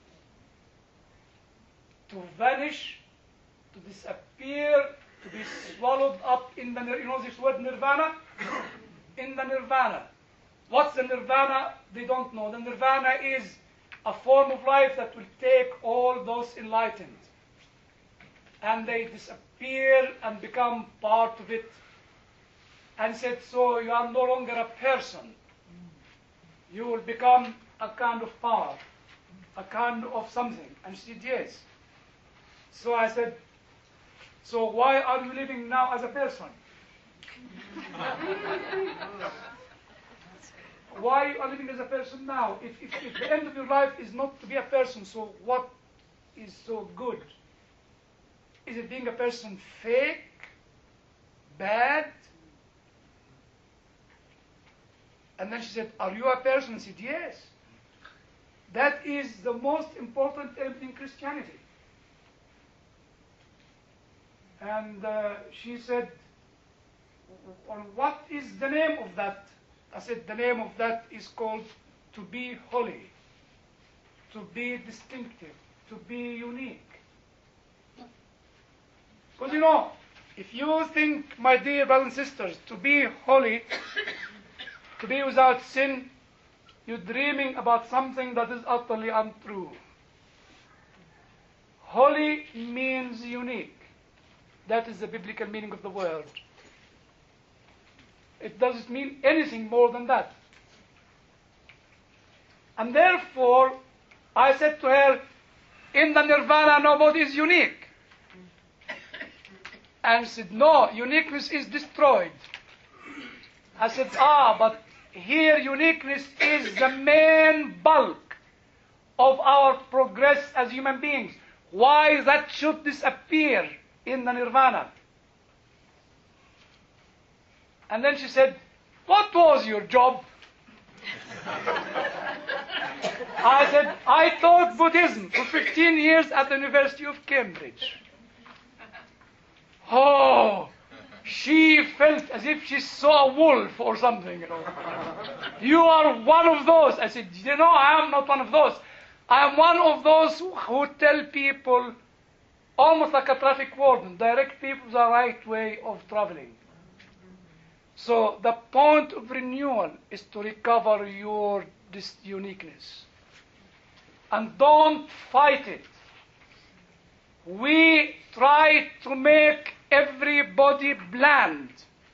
To vanish, to disappear, to be swallowed up in the, this word nirvana? In the nirvana. What's the nirvana? They don't know. The nirvana is a form of life that will take all those enlightened. And they disappear and become part of it. And said, so you are no longer a person. You will become a kind of power, a kind of something. And she said, yes. So I said, so why are you living now as a person? Why are you living as a person now? If the end of your life is not to be a person, so what is so good? Is it being a person fake? Bad? And then she said, are you a person? I said, yes. That is the most important element in Christianity. And she said, well, what is the name of that? I said, the name of that is called to be holy, to be distinctive, to be unique. Because if you think, my dear brothers and sisters, to be holy, to be without sin, you're dreaming about something that is utterly untrue. Holy means unique. That is the biblical meaning of the word. It doesn't mean anything more than that. And therefore, I said to her, in the nirvana, nobody is unique. And she said, no, uniqueness is destroyed. I said, but here uniqueness is the main bulk of our progress as human beings. Why that should disappear in the nirvana? And then she said, what was your job? I said, I taught Buddhism for 15 years at the University of Cambridge. Oh, she felt as if she saw a wolf or something, You are one of those. I said, I am not one of those. I am one of those who tell people, almost like a traffic warden, direct people the right way of traveling. So the point of renewal is to recover your uniqueness. And don't fight it. We try to make everybody bland.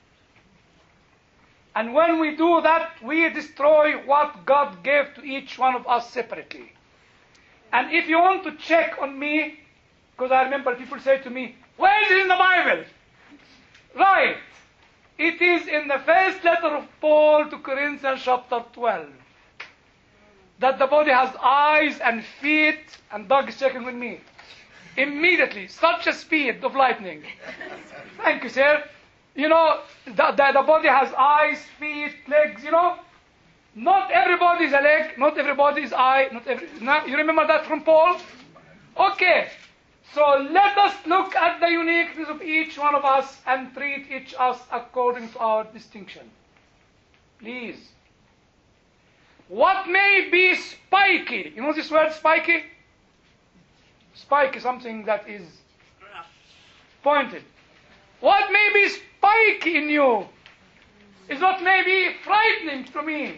And when we do that, we destroy what God gave to each one of us separately. And if you want to check on me, because I remember people say to me, where is it in the Bible? Right. It is in the first letter of Paul to Corinthians chapter 12. That the body has eyes and feet, and Doug is checking with me. Immediately, such a speed of lightning. Thank you, sir. The body has eyes, feet, legs, Not everybody is a leg, not everybody is eye, you remember that from Paul? Okay. So let us look at the uniqueness of each one of us and treat each us according to our distinction. Please. What may be spiky? You know this word spiky? Spike is something that is pointed. What may be spiky in you is what may be frightening to me.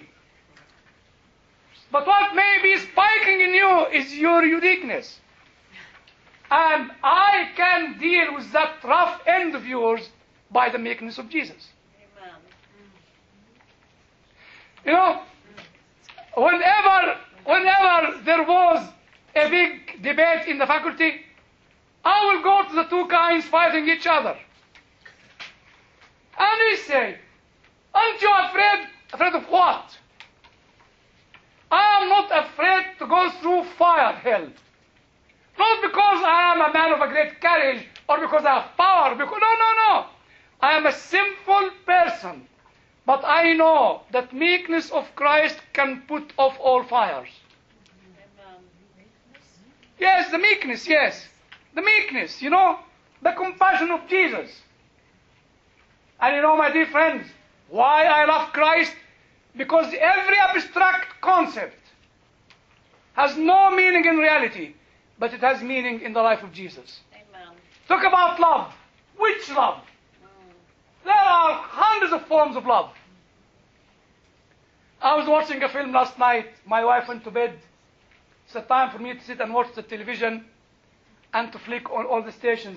But what may be spiking in you is your uniqueness. And I can deal with that rough end of yours by the meekness of Jesus. Amen. Whenever there was a big debate in the faculty, I will go to the two kinds fighting each other. And we say, aren't you afraid? Afraid of what? I am not afraid to go through fire hell. Not because I am a man of a great courage or because I have power. No. I am a sinful person. But I know that meekness of Christ can put off all fires. Yes, the meekness, yes. The meekness, the compassion of Jesus. And my dear friends, why I love Christ? Because every abstract concept has no meaning in reality, but it has meaning in the life of Jesus. Amen. Talk about love. Which love? There are hundreds of forms of love. I was watching a film last night. My wife went to bed. It's a time for me to sit and watch the television and to flick on all the stations,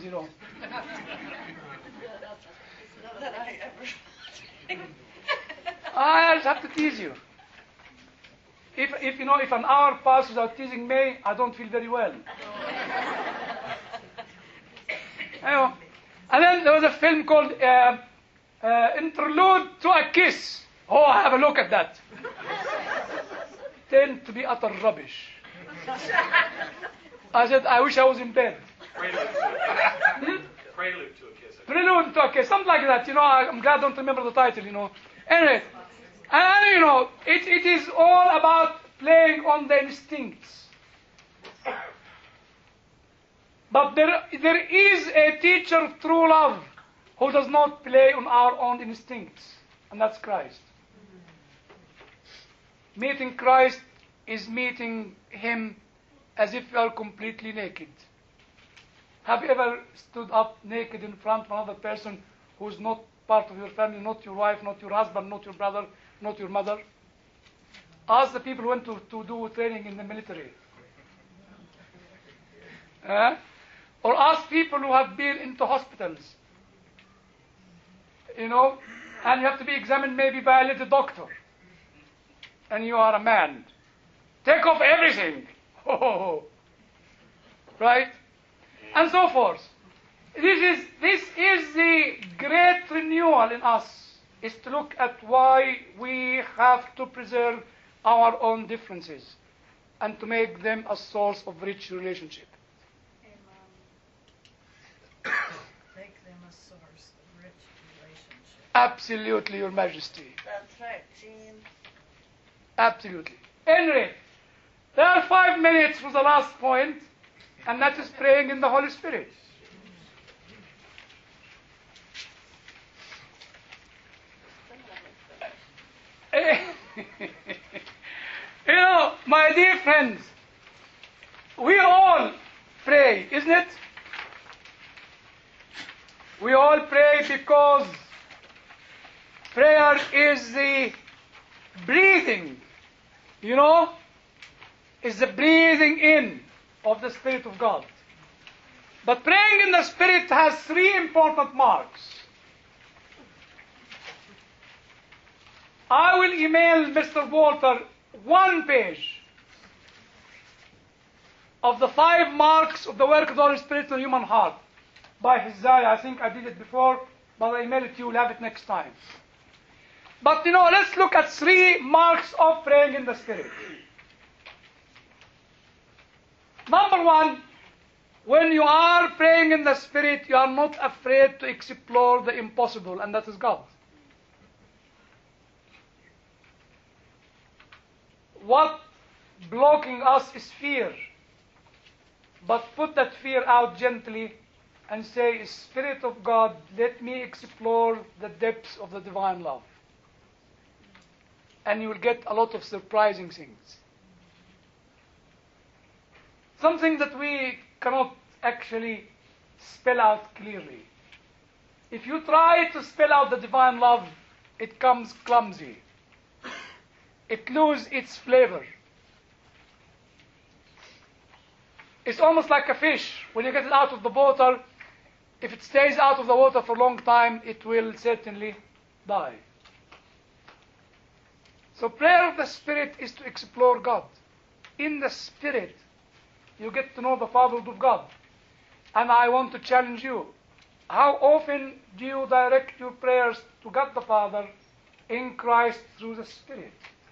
That I ever. I just have to tease you. If an hour passes without teasing me, I don't feel very well. And then there was a film called Interlude to a Kiss. Oh, I have a look at that. Tend to be utter rubbish. I said, I wish I was in bed. Prelude to a kiss. Prelude to a Kiss, something like that. I'm glad I don't remember the title, Anyway, and it is all about playing on the instincts. But there is a teacher of true love who does not play on our own instincts, and that's Christ. Meeting Christ is meeting Him as if you are completely naked. Have you ever stood up naked in front of another person who is not part of your family, not your wife, not your husband, not your brother, not your mother? Ask the people who went to do training in the military. Or ask people who have been into hospitals, you know, and you have to be examined maybe by a little doctor, and you are a man. Take off everything. Right? And so forth. This is the great renewal in us, is to look at why we have to preserve our own differences and to make them a source of rich relationship. Make them a source of rich relationship. Absolutely, Your Majesty. That's right, Gene. Absolutely. Anyway, there are 5 minutes for the last point, and that is praying in the Holy Spirit. You know, my dear friends, we all pray, isn't it? We all pray because prayer is the breathing, you know, is the breathing in of the Spirit of God. But praying in the Spirit has 3 important marks. I will email Mr. Walter 1 page of the 5 marks of the work of the Holy Spirit in the human heart by Hizaya. I think I did it before, but I email it to you. You'll have it next time. But you know, let's look at 3 marks of praying in the Spirit. Number 1, when you are praying in the Spirit, you are not afraid to explore the impossible, and that is God. What blocking us is fear. But put that fear out gently and say, Spirit of God, let me explore the depths of the divine love. And you will get a lot of surprising things. Something that we cannot actually spell out clearly. If you try to spell out the divine love, it comes clumsy. It loses its flavor. It's almost like a fish. When you get it out of the water, if it stays out of the water for a long time, it will certainly die. So prayer of the Spirit is to explore God. In the Spirit, you get to know the fatherhood of God. And I want to challenge you. How often do you direct your prayers to God the Father in Christ through the Spirit?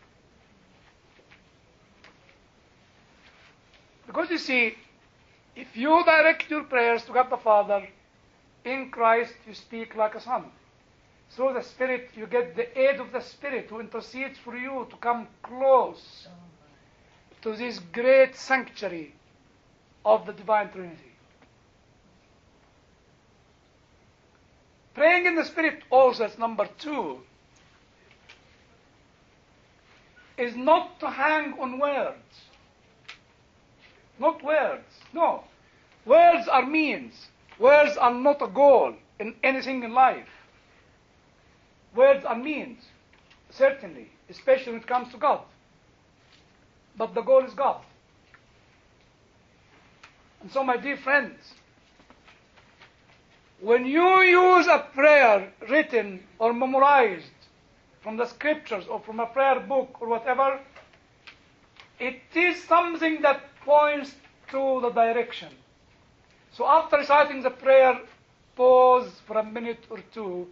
Because you see, if you direct your prayers to God the Father, in Christ you speak like a son. Through the Spirit you get the aid of the Spirit who intercedes for you to come close to this great sanctuary of the Divine Trinity. Praying in the Spirit also, as number 2, is not to hang on words. Not words. No. Words are means. Words are not a goal in anything in life. Words are means, certainly, especially when it comes to God. But the goal is God. And so, my dear friends, when you use a prayer written or memorized from the scriptures or from a prayer book or whatever, it is something that points to the direction. So after reciting the prayer, pause for a minute or 2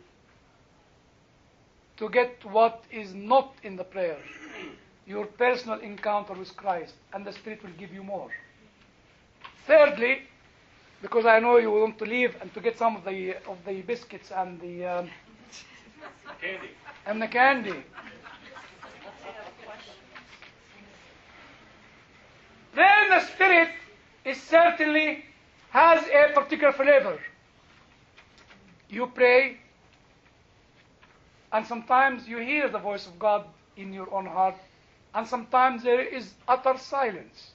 to get what is not in the prayer, your personal encounter with Christ, and the Spirit will give you more. Thirdly, because I know you want to leave and to get some of the biscuits and the Candy. and the candy. Then the Spirit is certainly has a particular flavor. You pray, and sometimes you hear the voice of God in your own heart, and sometimes there is utter silence.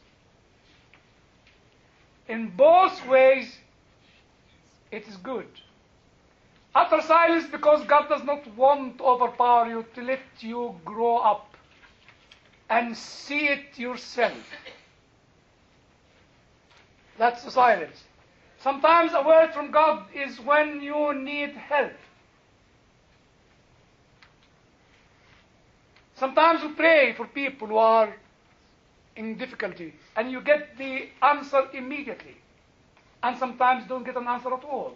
In both ways, it is good. Utter silence because God does not want to overpower you, to let you grow up and see it yourself. That's the silence. Sometimes a word from God is when you need help. Sometimes we pray for people who are in difficulty, and you get the answer immediately. And sometimes don't get an answer at all.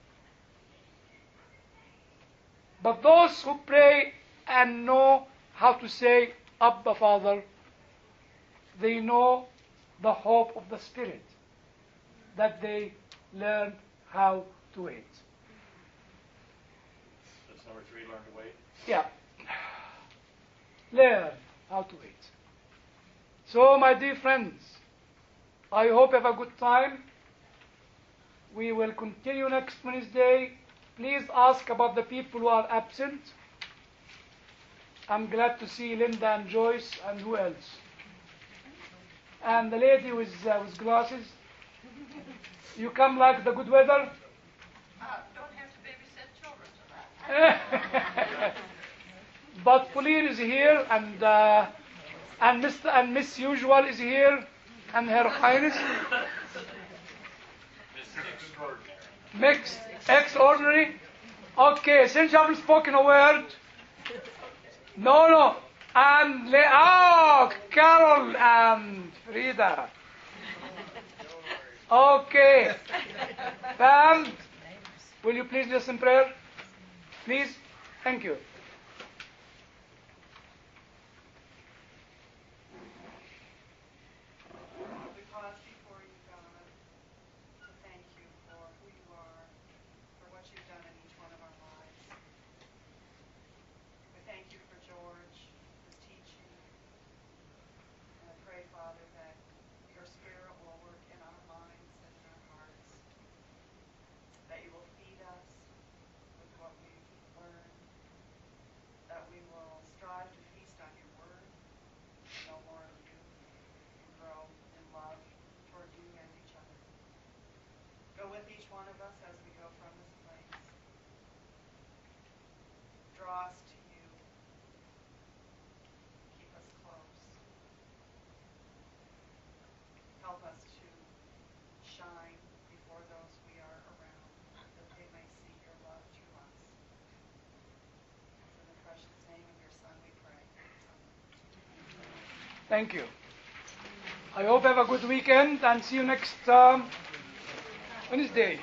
But those who pray and know how to say, Abba, Father, they know the hope of the Spirit, that they learn how to wait. That's number 3, learn to wait. Yeah. Learn how to wait. So, my dear friends, I hope you have a good time. We will continue next Wednesday. Please ask about the people who are absent. I'm glad to see Linda and Joyce and who else? And the lady with glasses. You come like the good weather? Don't have to babysit children tonight. But Pauline is here, and Mr. and Miss Usual is here, and Her Highness. This is extraordinary. Mixed, extraordinary. Okay, since you haven't spoken a word. No. And Carol and Frida. Okay. Pam, will you please lead us in prayer? Please. Thank you. We pause before you, God, to thank you for who you are, for what you've done in each one of our lives. We thank you for George, his teaching. And I pray, Father, that your Spirit will work in our minds and in our hearts, that you will feed us with what we've learned, that we will strive to feast on your word, to know more of you, and grow in love toward you and each other. Go with each one of us as we go from this place. Draw us to you. Keep us close. Help us to shine before those we are around, that they may see your love through us. It's in the precious name of your Son we pray. Amen. Thank you. I hope you have a good weekend, and see you next Wednesday.